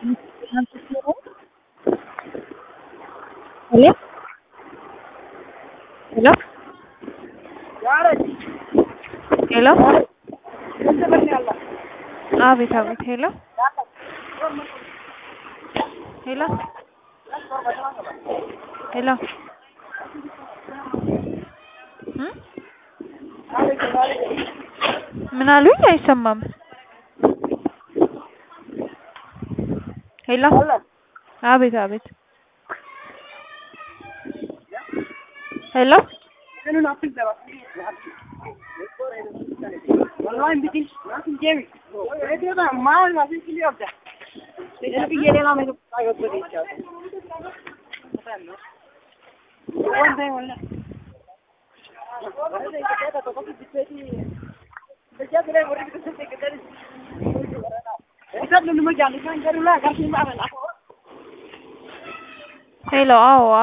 Hello? Hello? Hello? Abit, hello? Hello? Hello? ምን አሉኝ አይሰማም ሄሎ አቤት አቤት ሄሎ ሄሎ አዎ